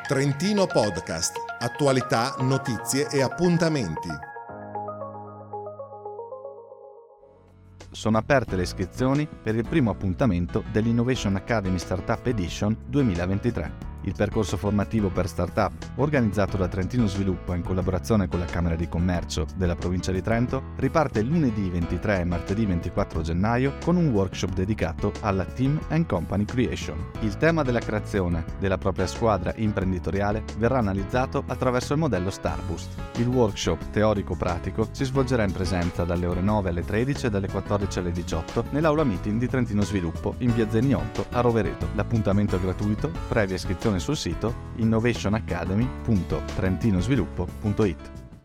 Trentino Podcast, attualità, notizie e appuntamenti. Sono aperte le iscrizioni per il primo appuntamento dell'Innovation Academy Startup Edition 2023. Il percorso formativo per startup, organizzato da Trentino Sviluppo in collaborazione con la Camera di Commercio della provincia di Trento, riparte lunedì 23 e martedì 24 gennaio con un workshop dedicato alla Team and Company Creation. Il tema della creazione della propria squadra imprenditoriale verrà analizzato attraverso il modello Starboost. Il workshop teorico-pratico si svolgerà in presenza dalle ore 9 alle 13 e dalle 14 alle 18 nell'aula meeting di Trentino Sviluppo in via Zeni 8 a Rovereto. L'appuntamento è gratuito, previa iscrizione sul sito innovationacademy.trentinosviluppo.it.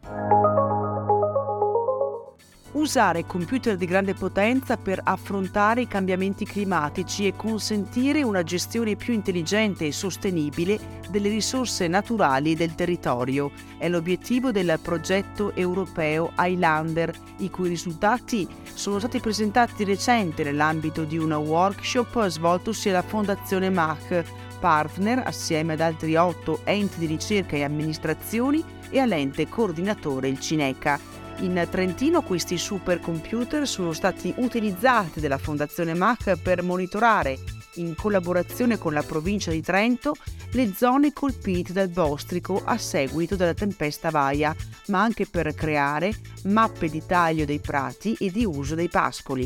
Usare computer di grande potenza per affrontare i cambiamenti climatici e consentire una gestione più intelligente e sostenibile delle risorse naturali del territorio è l'obiettivo del progetto europeo Highlander, i cui risultati sono stati presentati di recente nell'ambito di un workshop svoltosi alla Fondazione Mach, partner assieme ad altri 8 enti di ricerca e amministrazioni e all'ente coordinatore il Cineca. In Trentino questi supercomputer sono stati utilizzati dalla Fondazione Mach per monitorare, in collaborazione con la provincia di Trento, le zone colpite dal bostrico a seguito della tempesta Vaia, ma anche per creare mappe di taglio dei prati e di uso dei pascoli.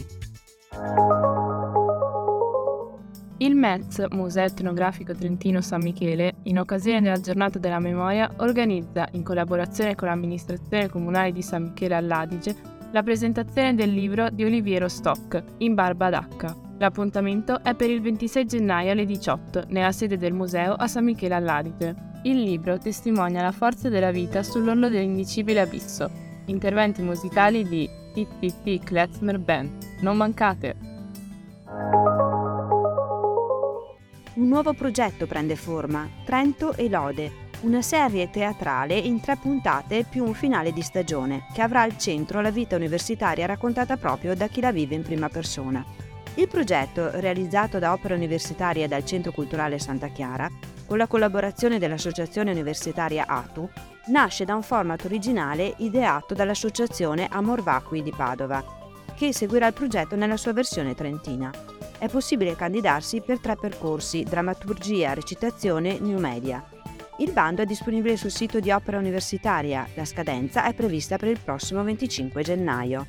Il METS, Museo Etnografico Trentino San Michele, in occasione della Giornata della Memoria, organizza, in collaborazione con l'amministrazione comunale di San Michele all'Adige, la presentazione del libro di Oliviero Stock, In barba d'H. L'appuntamento è per il 26 gennaio alle 18, nella sede del museo a San Michele all'Adige. Il libro testimonia la forza della vita sull'orlo dell'indicibile abisso. Interventi musicali di TTT Klezmer Band. Non mancate! Un nuovo progetto prende forma, Trento e Lode, una serie teatrale in 3 puntate più un finale di stagione, che avrà al centro la vita universitaria raccontata proprio da chi la vive in prima persona. Il progetto, realizzato da Opera Universitaria e dal Centro Culturale Santa Chiara, con la collaborazione dell'Associazione Universitaria ATU, nasce da un format originale ideato dall'Associazione Amor Vacui di Padova, che seguirà il progetto nella sua versione trentina. È possibile candidarsi per 3 percorsi: drammaturgia, recitazione, new media. Il bando è disponibile sul sito di Opera Universitaria. La scadenza è prevista per il prossimo 25 gennaio.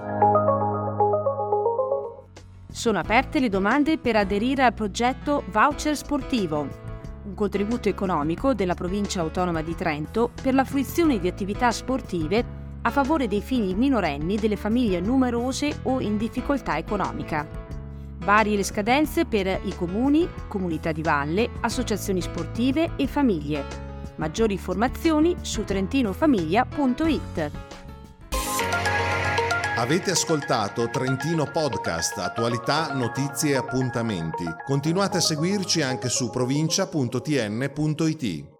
Sono aperte le domande per aderire al progetto Voucher Sportivo, un contributo economico della Provincia Autonoma di Trento per la fruizione di attività sportive a favore dei figli minorenni delle famiglie numerose o in difficoltà economica. Varie le scadenze per i comuni, comunità di valle, associazioni sportive e famiglie. Maggiori informazioni su trentinofamiglia.it. Avete ascoltato Trentino Podcast, attualità, notizie e appuntamenti. Continuate a seguirci anche su provincia.tn.it.